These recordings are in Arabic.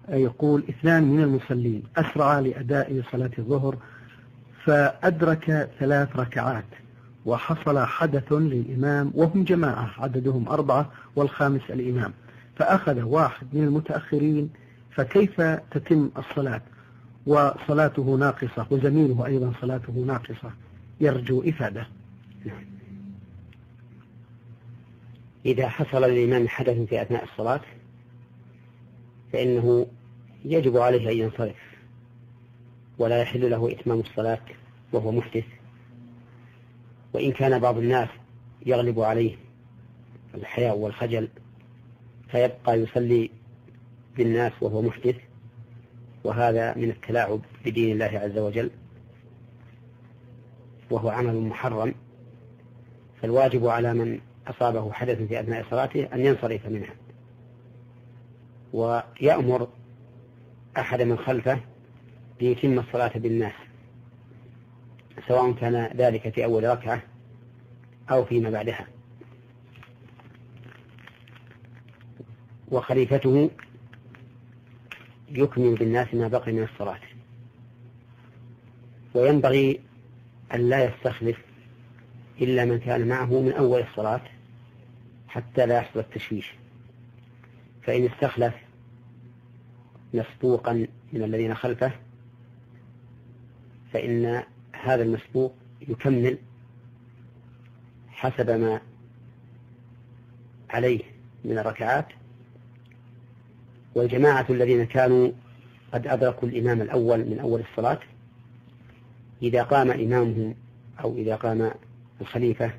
يقول: 2 من المصلين أسرع لأداء صلاة الظهر فأدرك 3 ركعات، وحصل حدث للإمام وهم جماعة عددهم 4 والخامس الإمام، فأخذ واحد من المتأخرين، فكيف تتم الصلاة وصلاته ناقصة وزميله أيضا صلاته ناقصة؟ يرجو إفادة. إذا حصل للإمام حدث في أثناء الصلاة فإنه يجب عليه أن ينصرف، ولا يحل له إتمام الصلاة وهو محدث. وإن كان بعض الناس يغلب عليه الحياء والخجل فيبقى يصلي بالناس وهو محدث، وهذا من التلاعب بدين الله عز وجل وهو عمل محرم. فالواجب على من أصابه حدث في أثناء صلاته أن ينصرف منها، ويأمر أحد من خلفه ليتم الصلاة بالناس، سواء كان ذلك في أول ركعة أو فيما بعدها. وخليفته يكمل بالناس ما بقي من الصلاة. وينبغي أن لا يستخلف إلا من كان معه من أول الصلاة حتى لا يحصل التشويش، فإن استخلف مسبوقا من الذين خلفه فإن هذا المسبوق يكمل حسب ما عليه من الركعات. والجماعة الذين كانوا قد أدركوا الإمام الأول من أول الصلاة إذا قام إمامهم أو إذا قام الخليفة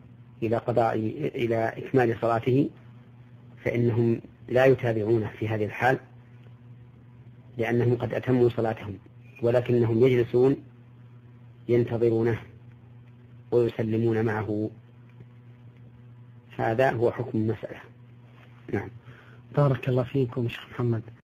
إلى إكمال صلاته فإنهم لا يتابعونه في هذه الحال، لأنهم قد أتموا صلاتهم، ولكنهم يجلسون ينتظرونه ويسلمون معه. هذا هو حكم المسألة. نعم. بارك الله فيكم شيخ محمد.